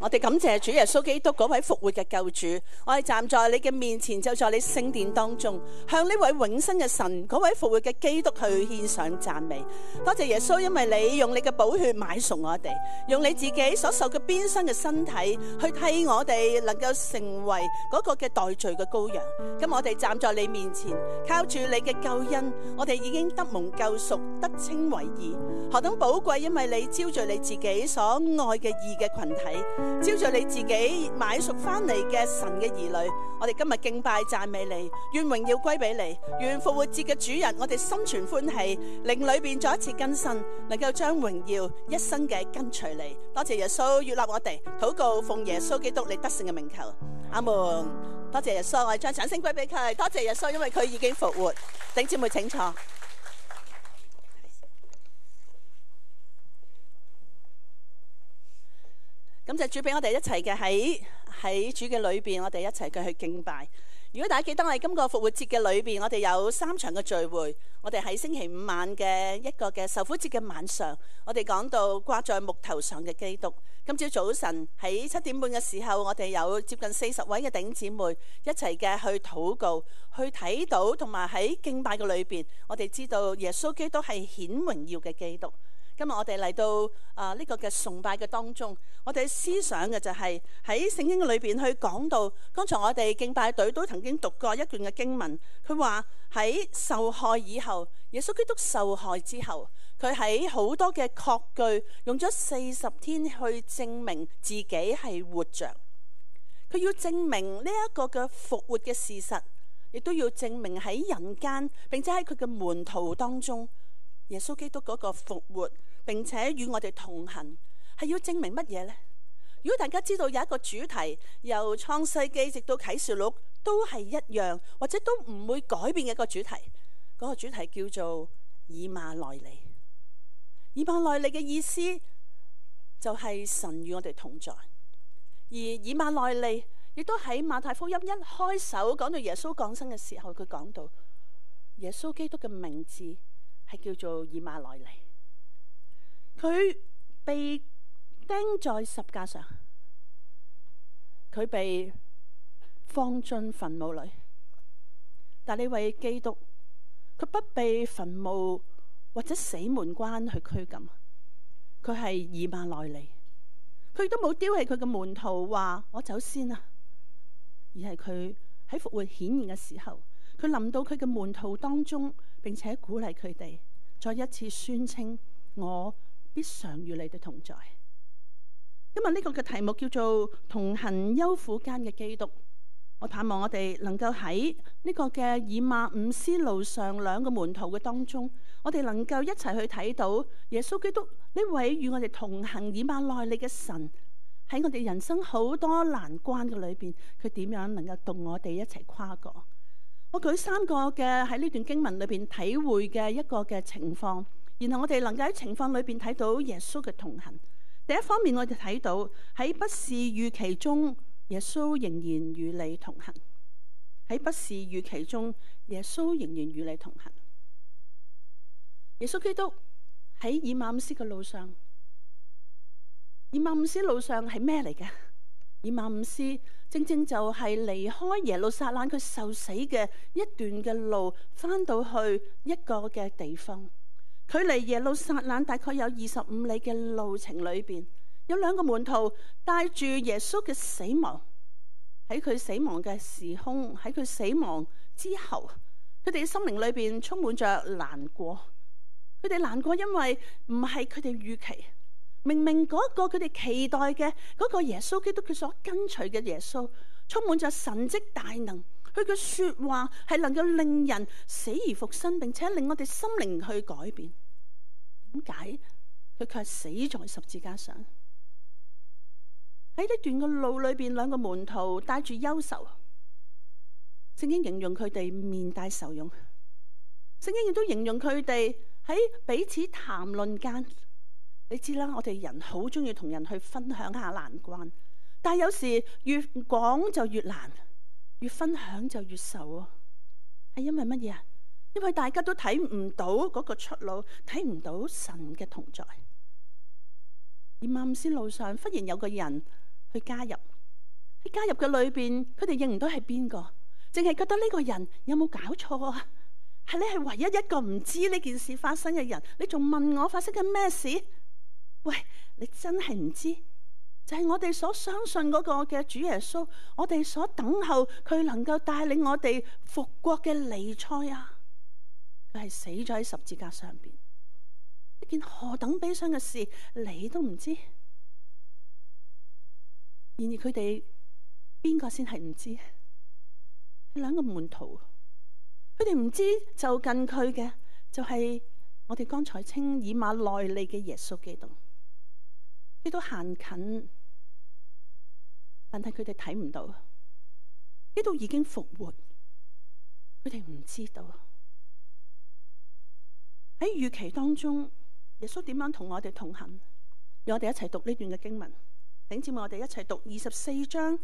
我哋感謝主耶穌基督嗰位復活嘅救主，我哋站在你嘅面前，就在你聖殿當中，向呢位永生嘅神嗰位復活嘅基督去獻上讚美。多謝耶穌，因為你用你嘅寶血買贖我哋，用你自己所受嘅鞭傷嘅身體去替我哋能夠成為嗰個嘅代罪嘅羔羊。咁我哋站在你面前，靠住你嘅救恩，我哋已經得蒙救贖，得稱為義。何等寶貴，因為你招聚你自己所愛嘅義嘅群體，招聚你自己買贖翻嚟嘅神嘅兒女。我哋今日敬拜讚美你，願榮耀歸俾你，願復活節嘅主人我哋心存歡喜，靈裏邊再一次更新，能夠將榮耀一生嘅跟隨你。多謝耶穌悅納我哋禱告，奉耶穌基督你得勝嘅名求，阿門。多謝耶穌，我哋將掌聲歸俾佢。多謝耶穌，因為佢已經復活。弟兄姊妹請坐。感謝主俾我哋一齊嘅喺主嘅裏邊，我哋一齊嘅去敬拜。如果大家記得我哋今個復活節嘅裏邊，我哋有3場嘅聚會。我哋喺星期5晚嘅一個嘅受苦節嘅晚上，我哋講到掛在木頭上嘅基督。今朝早晨喺7點半嘅時候，我哋有接近40位嘅弟兄姊妹一齊嘅去禱告，去睇到同埋喺敬拜嘅裏邊，我哋知道耶穌基督係顯榮耀嘅基督。今日我哋嚟到呢個嘅崇拜嘅當中，我哋思想嘅就係喺聖經裏邊去講到，剛才我哋敬拜隊都曾經讀過一段嘅經文，佢話喺受害以後，耶穌基督受害之後，佢喺好多嘅確據用咗40天去證明自己係活着，佢要證明呢一個嘅復活嘅事實，亦都要證明喺人間，並且喺佢嘅門徒當中，耶穌基督嗰個復活，並且與我哋同行，係要證明乜嘢呢？如果大家知道有一個主題，由創世記直到啟示錄都係一樣，或者都唔會改變嘅一個主題，嗰個主題叫做以馬內利。以馬內利嘅意思就係神與我哋同在，而以馬內利亦都喺馬太福音一開首講到耶穌降生嘅時候，佢講到耶穌基督嘅名字係叫做以馬內利。佢被釘在十架上，佢被放進墳墓裏，但呢位基督佢不被墳墓或者死門關去拘禁，佢係以馬內利。佢都冇丟棄佢嘅門徒話我走先啊，而係佢喺復活顯現嘅時候，佢臨到佢嘅門徒當中，並且鼓勵佢哋再一次宣稱我必常與你哋同在。今日呢個嘅題目叫做同行憂苦間嘅基督。我盼望我哋能夠喺呢個嘅以馬忤斯路上兩個門徒嘅當中，我哋能夠一齊去睇到耶穌基督呢位與我哋同行以馬內利嘅神，喺我哋人生好多難關嘅裏邊，佢點樣能夠同我哋一齊跨過。我舉3個嘅喺呢段經文裏邊體會嘅一個嘅情況，然後我哋能夠喺情況裏邊睇到耶穌嘅同行。第一方面，我哋睇到喺不是預期中，耶穌仍然與你同行。喺不是預期中，耶穌仍然與你同行。耶穌基督喺以馬忤斯嘅路上，以馬忤斯路上係咩嚟嘅？以馬忤斯正正就係離開耶路撒冷佢受死嘅一段嘅路，翻到去一個嘅地方。距離耶路撒冷大概有25里嘅路程裏邊，有2個門徒帶住耶穌嘅死亡，喺佢死亡嘅時空，喺佢死亡之後，佢哋嘅心靈裏邊充滿着難過。佢哋難過，因為唔係佢哋預期，明明嗰個佢哋期待嘅嗰個耶穌基督，佢所跟隨嘅耶穌，充滿着神蹟大能。佢嘅說話係能夠令人死而復生，並且令我哋心靈去改變。點解佢卻死在十字架上？喺呢段嘅路裏邊，2個門徒帶住憂愁。聖經形容佢哋面帶愁容，聖經亦都形容佢哋喺彼此談論間。你知啦，我哋人好中意同人去分享下難關，但係有時越講就越難，越分享就越愁啊！係因為乜嘢啊？因為大家都睇唔到嗰個出路，睇唔到神嘅同在。而以馬忤斯路上忽然有個人去加入。喺加入嘅裏邊，佢哋認唔到係邊個，淨係覺得呢個人有冇搞錯啊？係你係唯一一個唔知呢件事發生嘅人，你仲問我發生緊咩事？喂，你真係唔知？就係我哋所相信嗰個嘅主耶穌，我哋所等候佢能夠帶領我哋復國嘅彌賽亞，佢係死咗喺十字架上邊，一件何等悲傷嘅事，你都唔知。然而佢哋邊個先係唔知？係兩個門徒，佢哋唔知就近佢嘅就係我哋剛才稱以馬內利嘅耶穌基督。佢都行近，但係佢哋睇唔到，基督已經復活，佢哋唔知道。喺預期當中，耶穌點樣同我哋同行？讓我哋一齊讀呢段嘅經文。弟兄姊妹，我哋一齊讀24章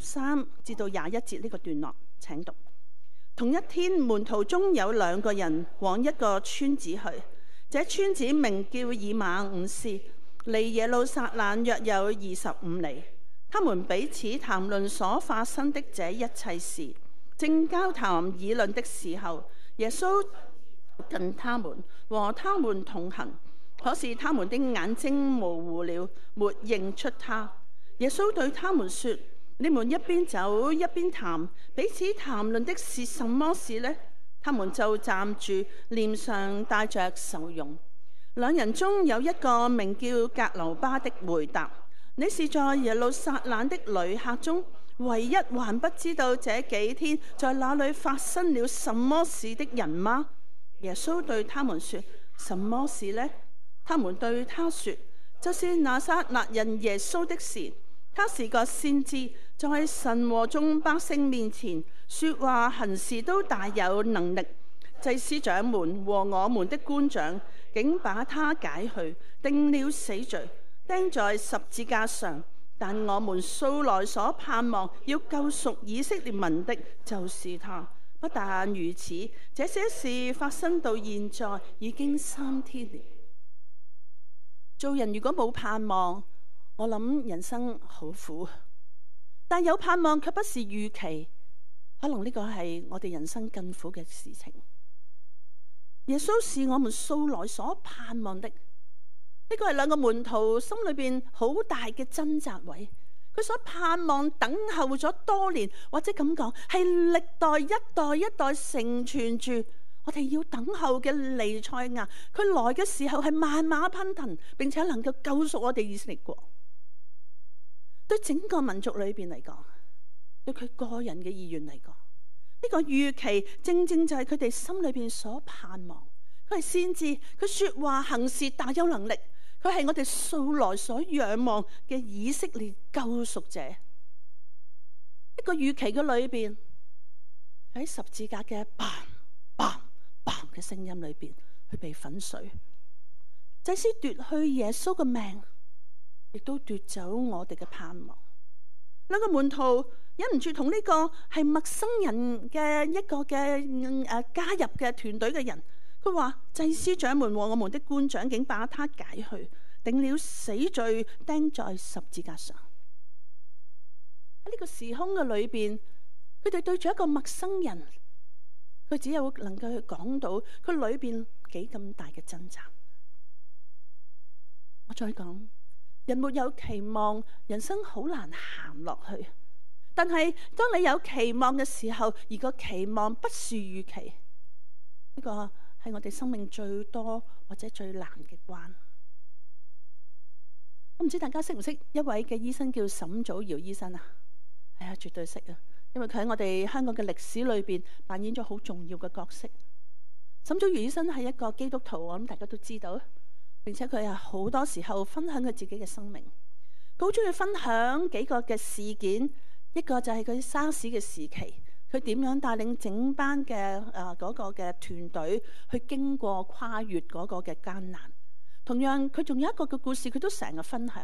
13至到21節呢個段落，請讀。同一天，門徒中有2個人往一個村子去，這村子名叫以馬忤斯，離耶路撒冷約有25里。他們彼此談論所發生的這一切事，正交談議論的時候，耶穌近他們，和他們同行。可是他們的眼睛模糊了，沒認出他。耶穌對他們說：你們一邊走一邊談，彼此談論的是什麼事呢？他們就站住，臉上帶着愁容。2人中有一個名叫格留巴的回答：你是在耶路撒冷的旅客中唯一還不知道這幾天在那裏發生了什麼事的人嗎？耶穌對他們說：什麼事呢？他們對他說：就是拿撒勒人耶穌的事。他是個先知，在神和眾百姓面前說話行事都大有能力。祭司長們和我們的官長竟把他解去，定了死罪，釘在十字架上。但我們素來所盼望要救贖以色列民的，就是他。不但如此，這些事發生到現在已經3天了。做人如果冇盼望，我諗人生好苦。但有盼望卻不是預期，可能呢個係我哋人生更苦嘅事情。耶穌是我們素來所盼望的，呢個係2個門徒心裏邊好大嘅掙扎位。佢所盼望等候咗多年，或者咁講，係歷代一代承傳住我哋要等候嘅彌賽亞。佢來嘅時候係萬馬奔騰，並且能夠救贖我哋以色列國。對整個民族裏邊嚟講，對佢個人嘅意願嚟講，呢個預期正正就係佢哋心裏邊所盼望。佢係先知，佢說話行事大有能力，佢係我哋素來所仰望嘅以色列救贖者。一個預期嘅裏邊，喺十字架嘅嘭嘭嘭嘅聲音裏邊，佢被粉碎。祭司奪去耶穌嘅命，亦都奪走我哋嘅盼望。2個門徒忍唔住同呢個係陌生人嘅一個嘅加入嘅團隊嘅人，佢話祭司長們和我們的官長竟把他解去，定了死罪，釘在十字架上。喺呢個時空嘅裏邊，佢哋對住一個陌生人，佢只有能夠去講到佢裏邊幾咁大嘅掙扎。我再講。人沒有期望，人生好難行落去。但係當你有期望嘅時候，而個期望不是預期，呢個係我哋生命最多或者最難嘅關。我唔知大家識唔識一位嘅醫生叫沈祖堯醫生啊？係啊，絕對識啊，因為佢喺我哋香港嘅歷史裏邊扮演咗好重要嘅角色。沈祖堯醫生係一個基督徒，我諗大家都知道。並且佢係好多時候分享佢自己嘅生命，佢好中意分享幾個嘅事件。一個就係佢沙士嘅時期，佢點樣帶領整班嘅嗰個嘅團隊去經過跨越嗰個嘅艱難。同樣佢仲有一個嘅故事，佢都成日分享，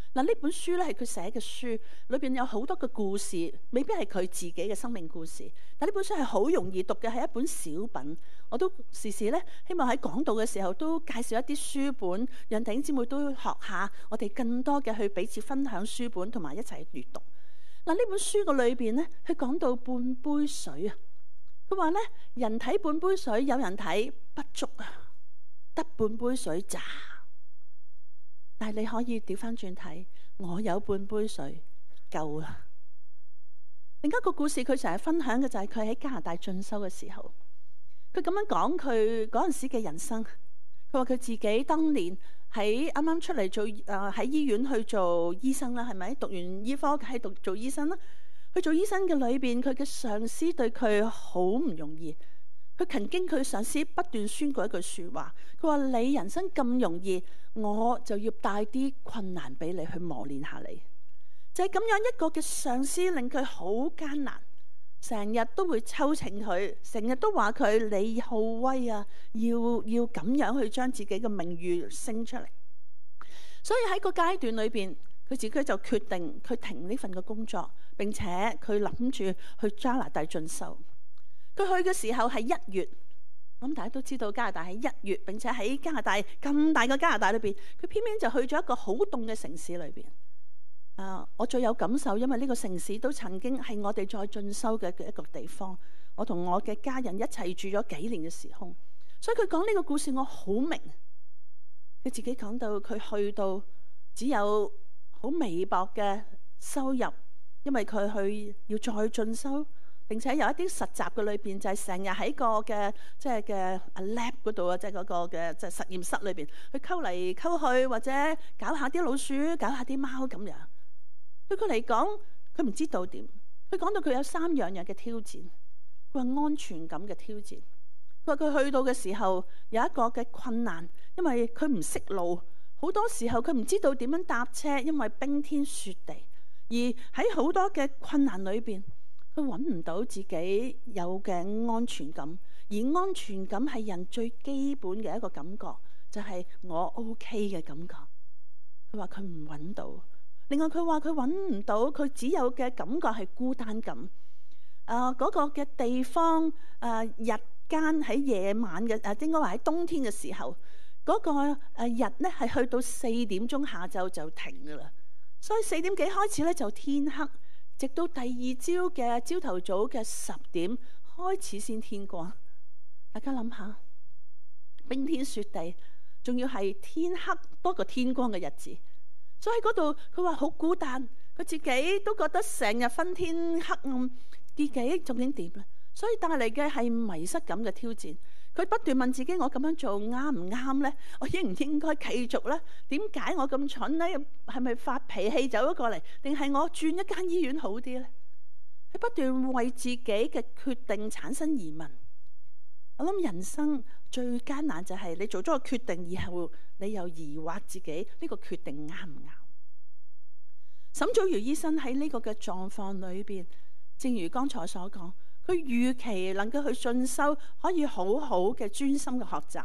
嗱，呢本書咧係佢寫嘅書，裏邊有好多嘅故事，未必係佢自己嘅生命故事。但呢本書係好容易讀嘅，係一本小品。我都時時咧希望喺講道嘅時候都介紹一啲書本，讓弟兄姊妹都學下，我哋更多嘅去彼此分享書本，同埋一齊閱讀。嗱，呢本書嘅裏邊咧，佢講到半杯水啊。佢話咧，人睇半杯水，有人睇不足啊，得半杯水咋。但係你可以調翻轉睇，我有半杯水夠啦。另一個故事，佢成日分享嘅就係佢喺加拿大進修嘅時候，佢咁樣講佢嗰陣時嘅人生。佢話佢自己當年喺啱啱出嚟做喺醫院去做醫生啦，係咪？讀完醫科喺度做醫生啦。去做醫生嘅裏邊，佢嘅上司對佢好唔容易。佢曾經佢上司不斷宣過一句説話，佢話：你人生咁容易，我就要帶啲困難俾你去磨練下你。就係咁樣一個嘅上司令佢好艱難，成日都會抽請佢，成日都話佢你好威啊，要咁樣去將自己嘅名譽升出嚟。所以喺個階段裏邊，佢自己就決定佢停呢份嘅工作，並且佢諗住去加拿大進修。佢去嘅時候係1月，咁大家都知道加拿大喺1月，並且喺加拿大咁大個加拿大裏邊，佢偏偏就去咗一個好凍嘅城市裏邊。我最有感受，因為呢個城市都曾經係我哋再進修嘅一個地方。我同我嘅家人一齊住咗幾年嘅時空，所以佢講呢個故事我好明。佢自己講到佢去到只有好微薄嘅收入，因為佢去要再進修，並且有一啲實習嘅裏邊就係成日喺個嘅即係嘅 lab 嗰度啊，即係嗰個嘅即係實驗室裏邊去溝嚟溝去，或者搞下啲老鼠，搞下啲貓咁樣。對佢嚟講，佢唔知道點。佢講到佢有3樣嘅挑戰。佢話安全感嘅挑戰。佢話佢去到嘅時候有一個嘅困難，因為佢唔識路，好多時候佢唔知道點樣搭車，因為冰天雪地。而喺好多嘅困難裏邊，佢揾唔到自己有嘅安全感。而安全感係人最基本嘅一個感覺，就係我 OK 嘅感覺。佢話佢唔揾到。另外佢話佢揾唔到，佢只有嘅感覺係孤單感。嗰個嘅地方，日間喺夜晚嘅，應該話喺冬天嘅時候，嗰個日咧係去到4點鐘下晝就停噶啦。所以4點幾開始咧就天黑，直到第2朝嘅朝頭早嘅10點開始先天光。大家諗下，冰天雪地，仲要係天黑多過天光嘅日子。所以喺嗰度，佢話好孤單，佢自己都覺得成日昏天黑暗，自己究竟點咧？所以帶嚟嘅係迷失感嘅挑戰。佢不斷問自己：我咁樣做啱唔啱咧？我應唔應該繼續咧？點解我咁蠢咧？係咪發脾氣走咗過嚟，定係我轉一間醫院好啲咧？佢不斷為自己嘅決定產生疑問。我諗人生最艱難就係你做咗個決定以後，你又疑惑自己呢個決定啱唔啱？沈祖堯醫生喺呢個嘅狀況裏邊，正如剛才所講，佢預期能夠去進修，可以好好嘅專心嘅學習，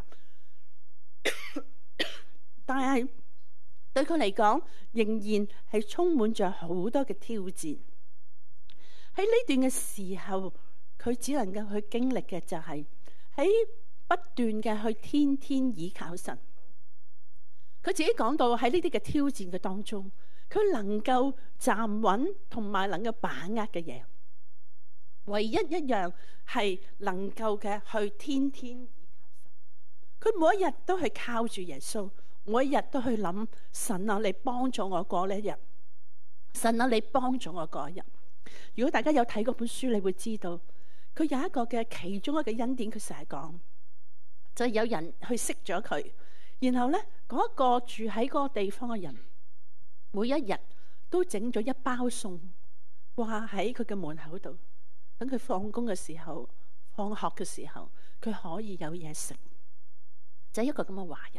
但係對佢嚟講，仍然係充滿着好多嘅挑戰。喺呢段嘅時候，佢只能夠去經歷嘅就係喺不斷嘅去天天倚靠神。佢自己講到喺呢啲嘅挑戰嘅當中，佢能夠站穩同埋能夠把握嘅嘢，唯一一樣係能夠嘅去天天倚靠神。佢每一日都係靠住耶穌，每一日都去諗神啊，你幫助我過呢一日。神啊，你幫助我過一日。如果大家有睇嗰本書，你會知道佢有一個嘅其中一個恩典，佢成日講就係有人去識咗佢，然後咧嗰一個住喺嗰個地方嘅人，每一日都整咗一包餸掛喺佢嘅門口度，等佢放工嘅時候、放學嘅時候，佢可以有嘢食。就係一個咁嘅華人。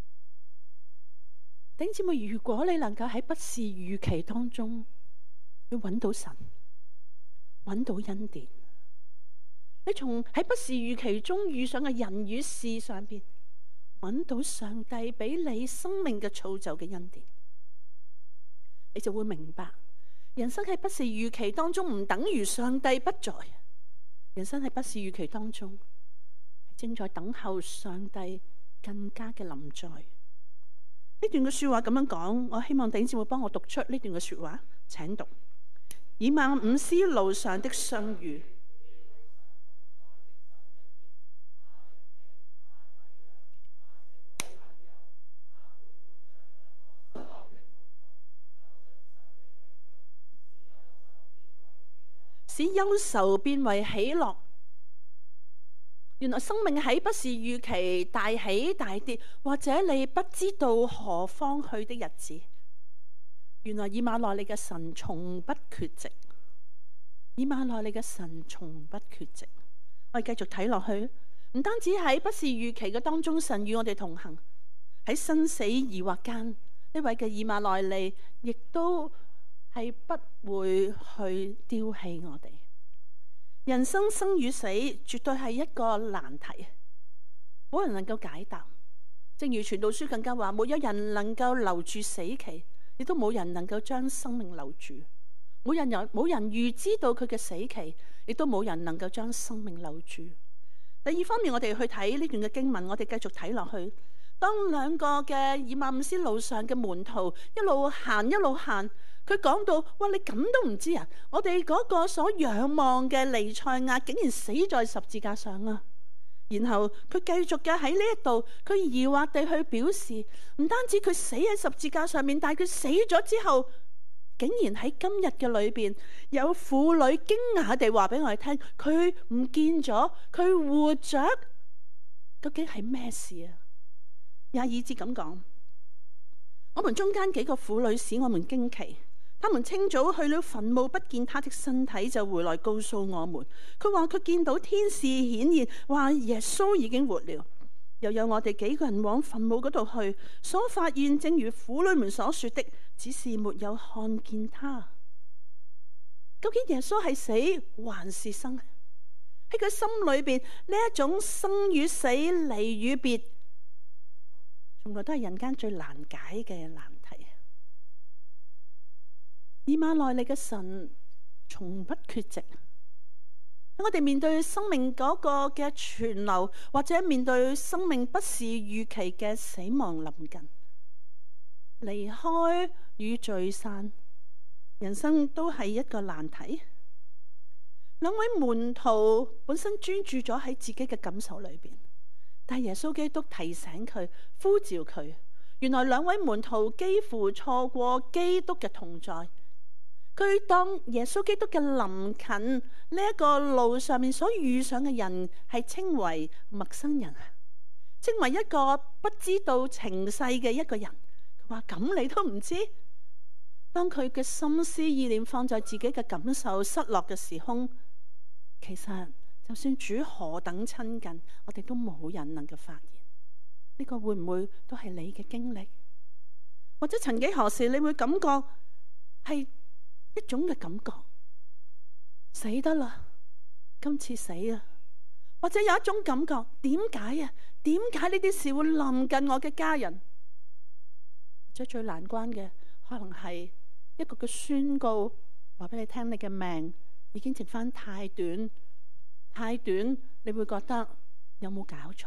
弟兄姊妹，如果你能夠喺不是預期當中去揾到神、揾到恩典，你從喺不是預期中遇上嘅人與事上邊揾到上帝俾你生命嘅造就嘅恩典， 你就會明白，人生喺不是預期當中唔等於上帝不在，人生喺不是預期當中係正在等候上帝更加嘅臨在。呢段嘅說話咁樣講，我希望弟兄姊妹幫我讀出呢段嘅說話，請讀。以馬忤斯路上的相遇，使憂愁變為喜樂。原來生命喺不是預期大起大跌，或者你不知道何方去的日子，原來以馬內利嘅神從不缺席。以馬內利嘅神從不缺席。我哋繼續睇落去，唔單止喺不是預期嘅當中，神與我哋同行；喺生死疑惑間，呢位嘅以馬內利亦都係不會去丟棄我哋。人生生與死絕對係一個難題，冇人能夠解答。正如傳道書更加話，沒有人能夠留住死期，亦都冇人能夠將生命留住。冇人預知到佢嘅死期，亦都冇人能夠將生命留住。第二方面，我哋去睇呢段嘅經文，我哋繼續睇落去。當兩個嘅以馬忤斯路上嘅門徒一路行一路行，佢講到：哇！你咁都唔知啊！我哋嗰個所仰望嘅彌賽亞竟然死在十字架上啊！然後佢繼續嘅喺呢一度，佢疑惑地去表示，唔單止佢死喺十字架上面，但係佢死咗之後，竟然喺今日嘅裏邊，有婦女驚訝地話俾我哋聽，佢唔見咗，佢活着，究竟係咩事啊？22節咁講，我們中間幾個婦女使我們驚奇。他們清早去了墳墓，不見他的身體，就回來告訴我們。佢話佢見到天使顯現，話耶穌已經活了。又有我哋幾個人往墳墓嗰度去，所發現正如婦女們所說的，只是沒有看見他。究竟耶穌係死還是生？喺佢心裏邊呢一種生與死、離與別，從來都係人間最難解嘅難題。以馬內利嘅神從不缺席。喺我哋面對生命嗰個嘅存留，或者面對生命不是預期嘅死亡臨近、離開與聚散，人生都係一個難題。兩位門徒本身專注咗喺自己嘅感受裏邊，但耶穌基督提醒佢、呼召佢，原來兩位門徒幾乎錯過基督嘅同在。佢當耶穌基督嘅臨近呢一個路上面所遇上嘅人，係稱為陌生人，稱為一個不知道情勢嘅一個人。佢話：咁你都唔知？當佢嘅心思意念放在自己嘅感受失落嘅時空，其實就算主何等親近，我哋都冇人能夠發現。呢個會唔會都係你嘅經歷？或者曾幾何時你會感覺係一種嘅感覺，死得啦，今次死啦。或者有一種感覺，點解啊？點解呢啲事會臨近我嘅家人？或者最難關嘅，可能係一個嘅宣告，話俾你聽，你嘅命已經剩翻太短，太短，你會覺得有冇搞錯？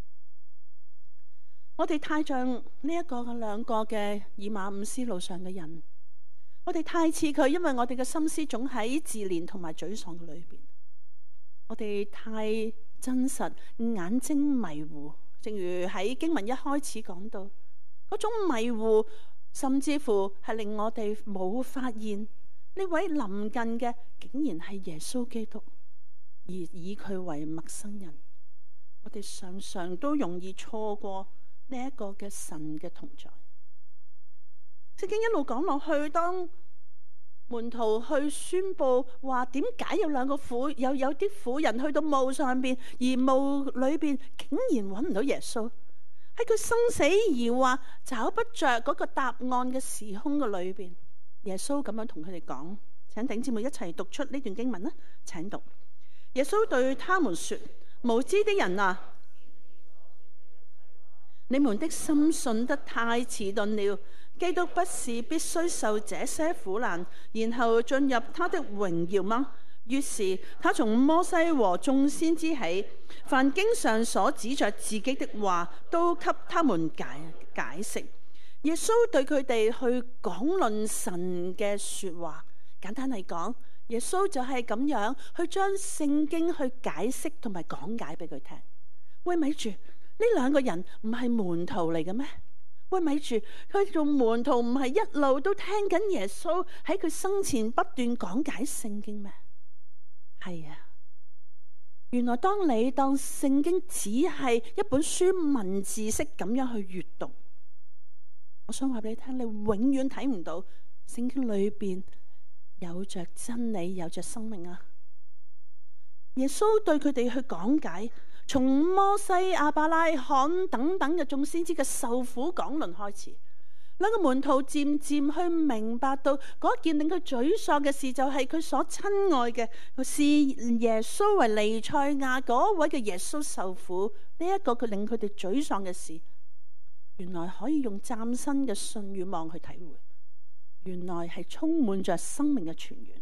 我哋太像呢一個嘅兩個嘅以馬忤斯路上嘅人。我哋太似佢，因為我哋嘅心思總喺自憐同埋沮喪嘅裏邊。我哋太真實，眼睛迷糊。正如喺經文一開始講到，嗰種迷糊，甚至乎係令我哋冇發現呢位臨近嘅，竟然係耶穌基督，而以佢為陌生人。我哋常常都容易錯過呢一個嘅神嘅同在。聖經一路講落去，當門徒去宣布話點解有兩個有啲婦人去到墓上邊，而墓裏邊竟然揾唔到耶穌，喺佢生死疑惑找不着嗰個答案嘅時空嘅裏邊，耶穌咁樣同佢哋講，請弟兄姊妹一齊讀出呢段經文啦，請讀。耶穌對他們說：無知的人啊，你們的心信得太遲鈍了。 基督不是必須受這些苦難，然後進入他的榮耀嗎？於是他從摩西和眾先知起，凡經上所指着自己的話，都給他們解釋。耶穌對佢哋去講論神嘅說話，簡單嚟講，耶穌就係咁樣去將聖經去解釋同埋講解俾佢聽。喂，咪住，呢兩個人唔係門徒嚟嘅咩？喂，咪住，佢做門徒唔係一路都聽緊耶穌喺佢生前不斷講解聖經咩？係啊，原來當你當聖經只係一本書文字式咁樣去閱讀，我想話俾你聽，你永遠睇唔到聖經裏邊有着真理，有着生命啊！耶穌對佢哋去講解，從摩西、亞伯拉罕等等嘅眾先知嘅受苦講論開始，兩個門徒漸漸去明白到嗰件令佢沮喪嘅事，就係佢所親愛嘅是耶穌為彌賽亞嗰位嘅耶穌受苦，呢一個佢令佢哋沮喪嘅事，原來可以用嶄新嘅信與望去體會，原來係充滿着生命嘅泉源。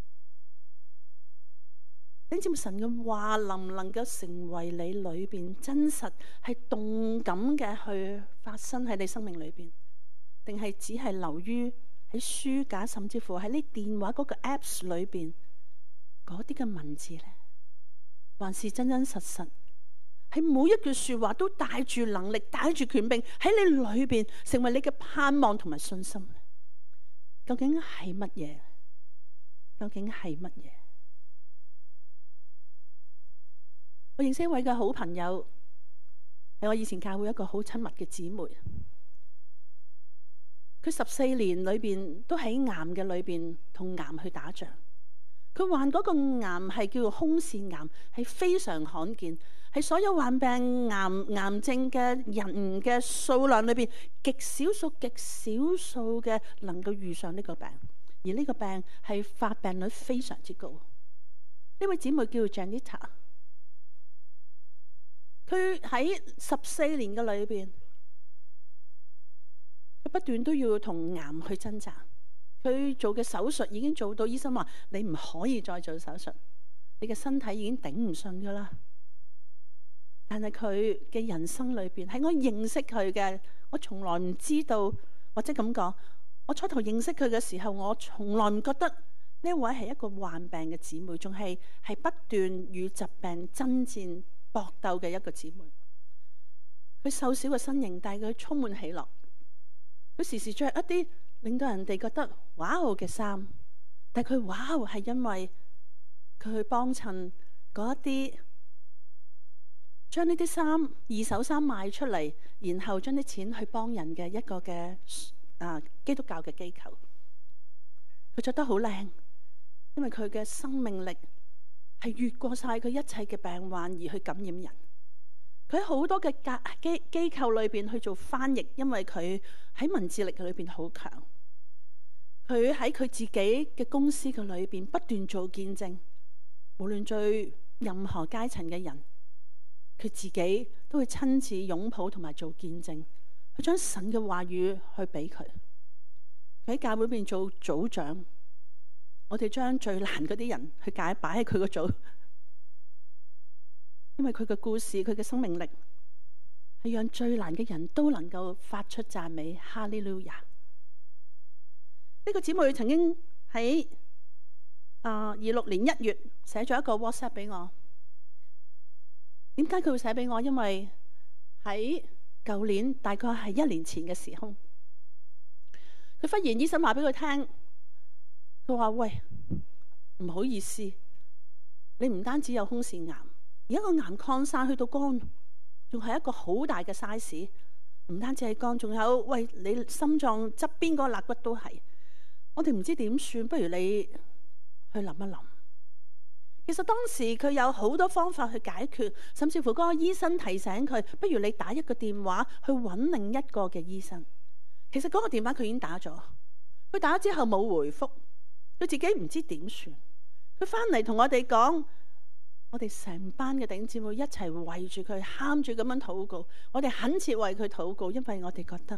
你知唔知神嘅話能唔能夠成為你裏邊真實係動感嘅去發生喺你生命裏邊，定係只係流於喺書架，甚至乎喺呢電話嗰個 apps 裏邊嗰啲嘅文字呢？還是真真實實喺每一句說話都帶住能力、帶住權柄喺你裏邊，成為你嘅盼望同埋信心？究竟係乜嘢？究竟係乜嘢？我認識一位嘅好朋友，係我以前教會一個好親密嘅姊妹。佢14年裏邊都喺癌嘅裏邊同癌去打仗。佢患嗰個癌係叫做胸腺癌，係非常罕見，係所有患病癌症嘅人嘅數量裏邊極少數嘅能夠遇上呢個病，而呢個病係發病率非常之高。呢位姊妹叫做 Janita。佢喺14年嘅裏邊，佢不斷都要同癌去掙扎。佢做嘅手術已經做到，醫生話你唔可以再做手術，你嘅身體已經頂唔順噶啦。但係佢嘅人生裏邊，喺我認識佢嘅，我從來唔知道，或者咁講，我初頭認識佢嘅時候，我從來唔覺得呢位係一個患病嘅姊妹，仲係不斷與疾病爭戰搏鬥嘅一個姊妹。佢瘦小嘅身形，但係佢充滿喜樂。佢時時着一啲令到人哋覺得哇哦嘅衫，但係佢哇哦係因為佢去幫襯嗰一啲將呢啲衫二手衫賣出嚟，然後將啲錢去幫人嘅一個嘅基督教嘅機構。佢着得好靚，因為佢嘅生命力係越過晒佢一切嘅病患而去感染人。佢喺好多嘅機構裏邊去做翻譯，因為佢喺文字力裏邊好強。佢喺佢自己嘅公司嘅裏邊不斷做見證，無論對任何階層嘅人，佢自己都會親自擁抱同埋做見證，去將神嘅話語去俾佢。佢喺教會裏邊做組長，我哋將最難嗰啲人去擺喺佢個組，因為佢嘅故事，佢嘅生命力係讓最難嘅人都能夠發出讚美，哈利路亞。呢個姊妹曾經喺26年1月寫咗一個 WhatsApp 俾我。點解佢會寫俾我？因為喺舊年大概係1年前嘅時候，佢忽然醫生話俾佢聽，佢話：喂，唔好意思，你唔單止有胸腺癌，而家個癌擴散去到肝，仲係一個好大嘅 size。唔單止係肝，仲有喂，你心臟側邊嗰個肋骨都係。我哋唔知點算，不如你去諗一諗。其實當時佢有好多方法去解決，甚至乎嗰個醫生提醒佢，不如你打一個電話去揾另一個嘅醫生。其實嗰個電話佢已經打咗，佢打咗之後冇回覆，佢自己唔知點算。佢翻嚟同我哋講，我哋成班嘅弟兄姊妹一齊圍住佢，喊住咁樣禱告。我哋懇切為佢禱告，因為我哋覺得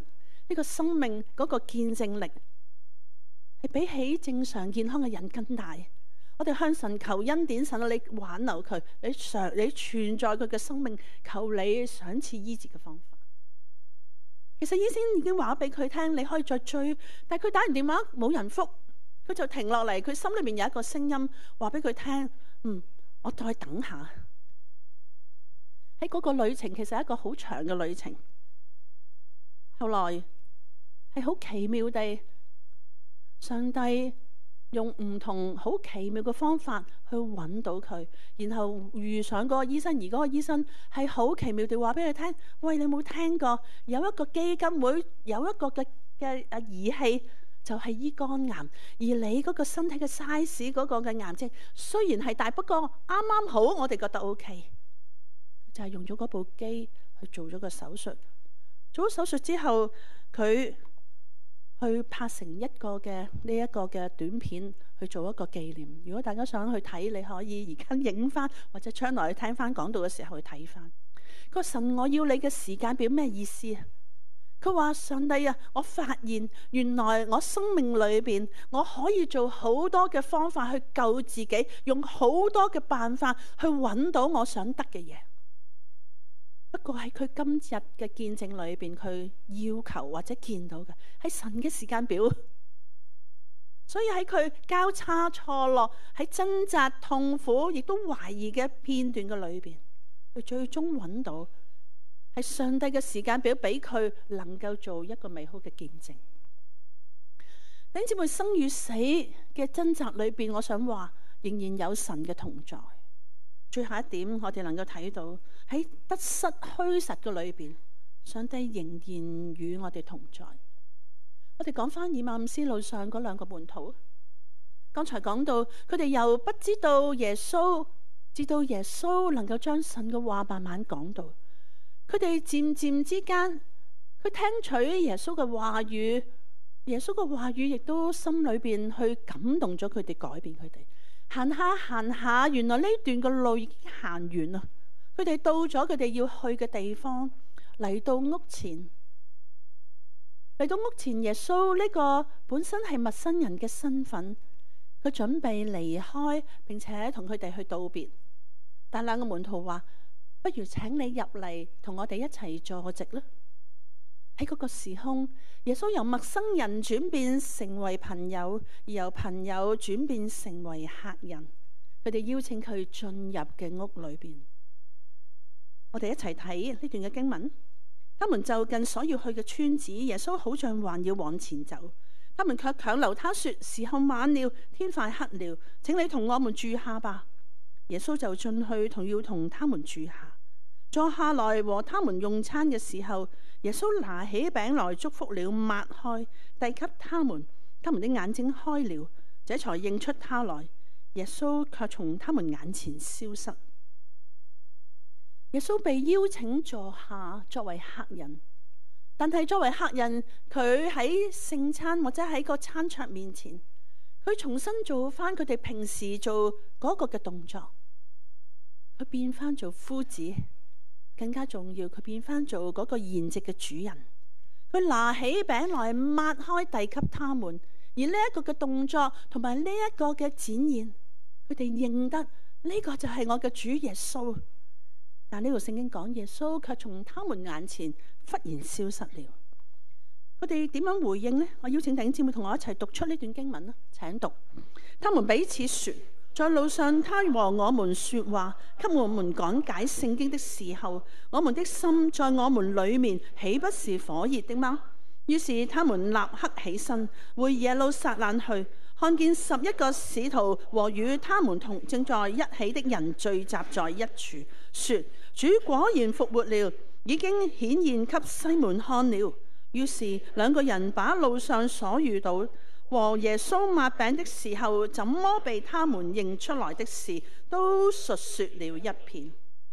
呢個生命嗰個見證力係比起正常健康嘅人更大。我哋向神求恩典，神啊，你挽留佢，你存在佢嘅生命，求你賞賜醫治嘅方法。其實醫生已經話俾佢聽，你可以再追，但係佢打完電話冇人覆，佢就停落嚟。佢心裏面有一個聲音話俾佢聽，我再等下。喺嗰個旅程其實係一個好長嘅旅程。後來係好奇妙地，上帝用唔同好奇妙嘅方法去揾到佢，然後遇上嗰個醫生，而嗰個醫生係好奇妙地話俾佢聽，喂，你有冇聽過有一個基金會有一個嘅儀器就係醫肝癌，而你嗰個身體嘅 size 嗰個嘅癌症雖然係大，不過啱啱好我哋覺得 OK， 就係用咗嗰部機去做咗個手術。做咗手術之後，佢去拍成一個嘅呢一個嘅短片去做一個紀念。如果大家想去睇，你可以而家影翻，或者將來去聽翻講道嘅時候去睇翻。佢話，神，我要你嘅時間表咩意思啊？佢話，上帝啊，我發現原來我生命裏邊我可以做好多嘅方法去救自己，用好多嘅辦法去揾到我想得嘅嘢。不過喺佢今日嘅見證裏邊，佢要求或者見到嘅係神嘅時間表，所以喺佢交叉錯落、喺掙扎、痛苦，亦都懷疑嘅片段嘅裏邊，佢最終揾到係上帝嘅時間表，俾佢能夠做一個美好嘅見證。弟兄姊妹，生與死嘅掙扎裏邊，我想話仍然有神嘅同在。最後一點，我哋能夠睇到喺得失虛實嘅裏邊，上帝仍然與我哋同在。我哋講翻以馬忤斯路上嗰兩個門徒，剛才講到佢哋由不知道耶穌，至到耶穌能夠將神嘅話慢慢講到，佢哋漸漸之間，佢聽取耶穌嘅話語，耶穌嘅話語亦都心裏邊去感動咗佢哋，改變佢哋。行下行下，原來呢段嘅路已經行完啦。佢哋到咗佢哋要去嘅地方，嚟到屋前，耶穌呢個本身係陌生人嘅身份，佢準備離開，並且同佢哋去道別。但兩個門徒話：不如請你入嚟，同我哋一齊坐席啦。喺嗰個時空，耶穌由陌生人轉變成為朋友，而由朋友轉變成為客人。佢哋邀請佢進入嘅屋裏邊。我哋一齊睇呢段嘅經文。他們就近所要去嘅村子，耶穌好像還要往前走，他們卻強留他說：時候晚了，天快黑了，請你同我們住下吧。耶穌就進去，要同他們住下，坐下來和他們用餐嘅時候，耶穌拿起餅來祝福了，擘開，遞給他們，他們的眼睛開了，這才認出他來。耶穌卻從他們眼前消失。耶穌被邀請坐下作為客人，但係作為客人，佢喺聖餐或者喺個餐桌面前，佢重新做翻佢哋平時做嗰個嘅動作，佢變翻做夫子。更加重要，佢變翻做嗰個筵席嘅主人。佢拿起餅來擘開，遞給他們。而呢一個嘅動作同埋呢一個嘅展現，佢哋認得呢個就係我嘅主耶穌。但呢度聖經講，耶穌卻從他們眼前忽然消失了。佢哋點樣回應呢？我邀請弟兄姊妹同我一齊讀出呢段經文啦，請讀。他們彼此說：在路上，他和我們說話，給我們講解聖經的時候，我們的心在我們裏面豈不是火熱的嗎？於是他們立刻起身，回耶路撒冷去，看見11個使徒和與他們正在一起的人聚集在一處，說：主果然復活了，已經顯現給西門看了。於是兩個人把路上所遇到和耶穌擘餅的時候，怎麼被他們認出來的事，都述說了一遍。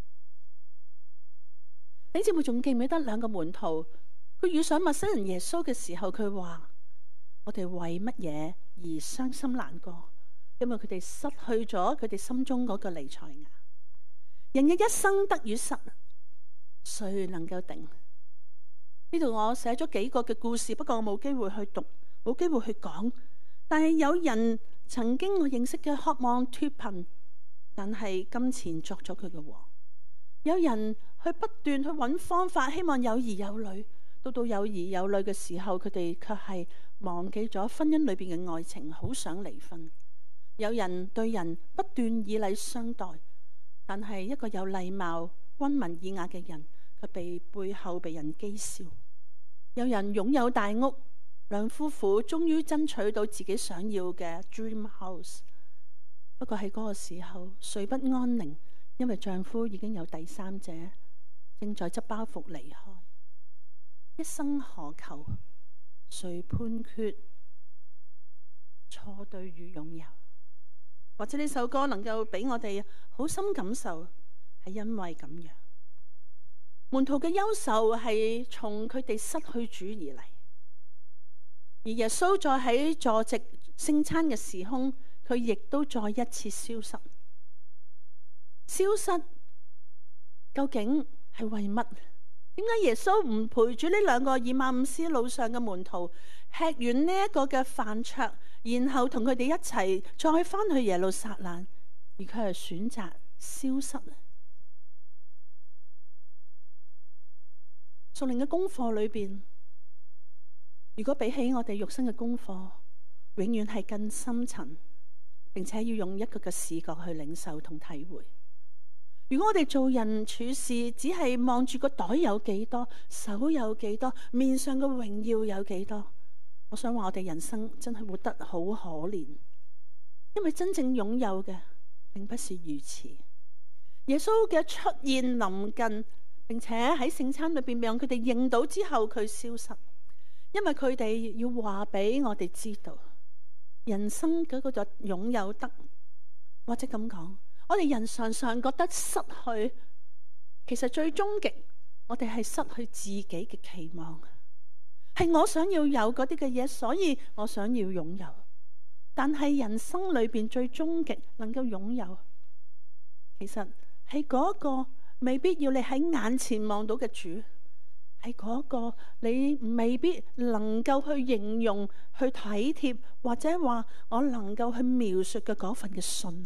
你知唔知仲記唔記得兩個門徒，佢遇上陌生人耶穌嘅時候，佢話：我哋為乜嘢而傷心難過？因為佢哋失去咗佢哋心中嗰個彌賽亞。人嘅一生得與失，誰能夠定？ 呢度我寫咗幾個嘅故事，不過我冇機會去讀，冇機會去講。但係有人曾經我認識嘅渴望脫貧，但係金錢作咗佢嘅王。有人去不斷去揾方法，希望有兒有女。到有兒有女嘅時候，佢哋卻係忘記咗婚姻裏邊嘅愛情，好想離婚。有人對人不斷以禮相待，但係一個有禮貌、溫文爾雅嘅人，佢被背後被人譏笑。有人擁有大屋，兩夫婦終於爭取到自己想要嘅 dream house， 不過喺嗰個時候睡不安寧，因為丈夫已經有第三者，正在執包袱離開。一生何求？誰判決錯對與擁有？或者呢首歌能夠俾我哋好深感受，係因為咁樣。門徒嘅憂愁係從佢哋失去主而嚟，而耶穌再喺坐席聖餐嘅時空，佢亦都再一次消失。消失究竟係為乜？點解耶穌唔陪住呢兩個以馬忤斯路上嘅門徒吃完呢一個嘅飯桌，然後同佢哋一齊再翻去耶路撒冷，而佢係選擇消失呢？屬靈嘅功課裏邊，如果比起我哋肉身嘅功課，永遠係更深層，並且要用一個嘅視覺去領受同體會。如果我哋做人處事只係望住個袋有幾多，手有幾多，面上嘅榮耀有幾多，我想話我哋人生真係活得好可憐，因為真正擁有嘅並不是如此。耶穌嘅出現臨近，並且喺聖餐裏邊讓佢哋認到之後，佢消失，因為佢哋要話俾我哋知道，人生嗰個就擁有得，或者咁講，我哋人常常覺得失去，其實最終極，我哋係失去自己嘅期望，係我想要有嗰啲嘅嘢，所以我想要擁有。但係人生裏邊最終極能夠擁有，其實係嗰個未必要你喺眼前望到嘅主，係嗰個你未必能夠去形容、去體貼，或者話我能夠去描述嘅嗰份嘅信。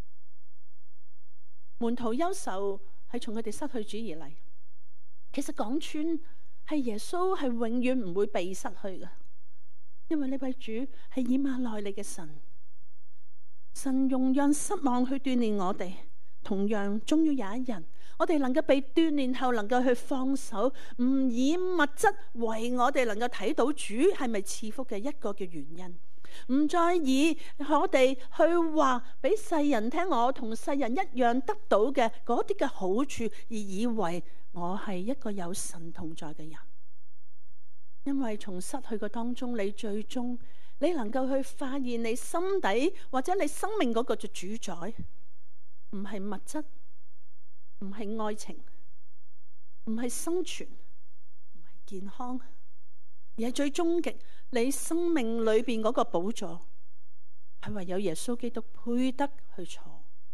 門徒憂愁係從佢哋失去主而嚟。其實講穿係耶穌係永遠唔會被失去嘅，因為呢位主係以馬內利嘅神。神用讓失望去鍛煉我哋，同樣終於有一日，我哋能夠被鍛煉後，能夠去放手，唔以物質為我哋能夠睇到主係咪賜福嘅一個嘅原因。唔再以我哋去話俾世人聽，我同世人一樣得到嘅嗰啲嘅好處，而以為我係一個有神同在嘅人。因為從失去嘅當中，你最終你能夠去發現你心底或者你生命嗰個嘅主宰，唔係物質，唔係愛情，唔係生存，唔係健康，而係最終極你生命裏邊嗰個寶座，係唯有耶穌基督配得去坐。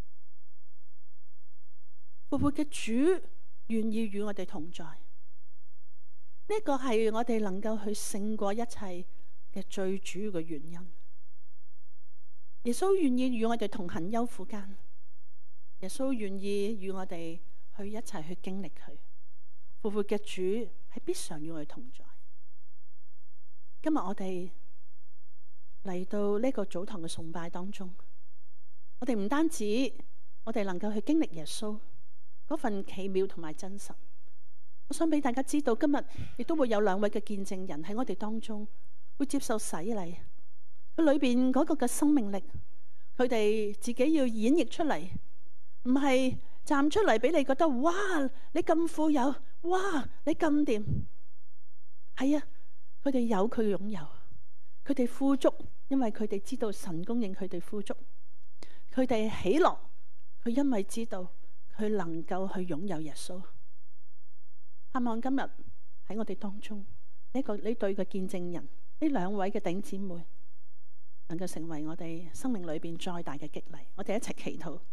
復活嘅主願意與我哋同在，呢個係我哋能夠去勝過一切嘅最主要嘅原因。耶穌願意與我哋同行憂苦間，耶穌願意與我哋去一齊去經歷佢。復活嘅主係必常與我哋同在。今日我哋嚟到呢個早堂嘅崇拜當中，我哋唔單止我哋能夠去經歷耶穌嗰份奇妙同埋真實，我想俾大家知道，今日亦都會有兩位嘅見證人喺我哋當中會接受洗禮，佢裏邊嗰個嘅生命力，佢哋自己要演繹出嚟，唔係站出嚟俾你覺得哇你咁富有，哇你咁掂，係啊。佢哋有佢擁有，佢哋富足，因為佢哋知道神供應佢哋富足。佢哋喜樂，佢因為知道佢能夠去擁有耶穌。盼望今日喺我哋當中呢對嘅見證人，呢兩位嘅弟兄姊妹，能夠成為我哋生命裏邊再大嘅激勵。我哋一齊祈禱。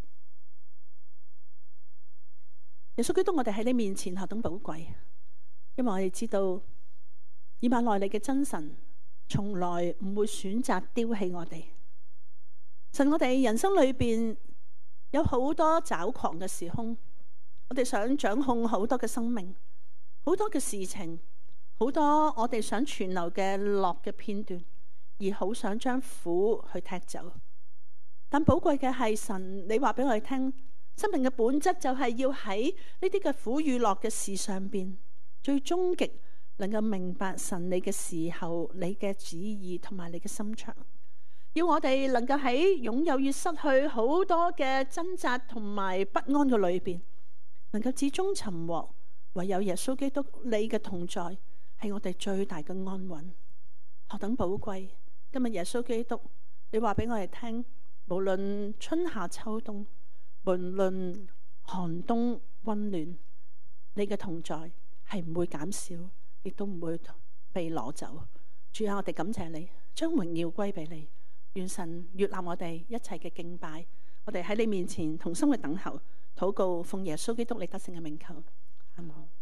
耶穌基督，我哋喺你面前何等寶貴，因為我哋知道以馬內利嘅真神從來唔會選擇丟棄我哋。神，我哋人生裏邊有好多抓狂嘅時空，我哋想掌控好多嘅生命，好多嘅事情，好多我哋想存留嘅樂嘅片段，而好想將苦去踢走。但寶貴嘅係神，你話俾我哋聽，生命嘅本質就係要喺呢啲嘅苦與樂嘅事上邊，最終極能夠明白神你嘅時候，你嘅旨意同埋你嘅心腸。要我哋能夠喺擁有與失去好多嘅掙扎同埋不安嘅裏邊，能夠至終尋獲，唯有耶穌基督你嘅同在係我哋最大嘅安穩。何等寶貴！今日耶穌基督，你話俾我哋聽，無論春夏秋冬，無論寒冬溫暖，你嘅同在係唔會減少，亦都唔會被攞走。主啊，我哋感謝你，將榮耀歸俾你。願神悅納我哋一切嘅敬拜，我哋喺你面前同心嘅等候禱告，奉耶穌基督你得勝嘅名求，阿門。